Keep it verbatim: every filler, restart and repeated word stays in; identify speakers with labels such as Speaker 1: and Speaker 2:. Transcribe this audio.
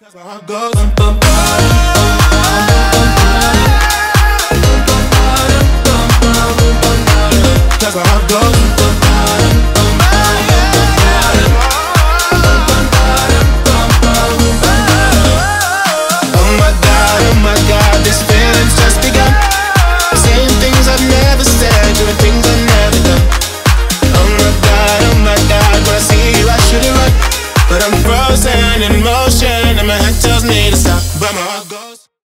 Speaker 1: That's how it goes. Bum, bum, That's how it goes. Oh my God, oh my God, this feeling's just begun. Saying things I've never said, doing things I've never done. Oh my God, oh my God, when I see you I should have run, but I'm frozen in motion.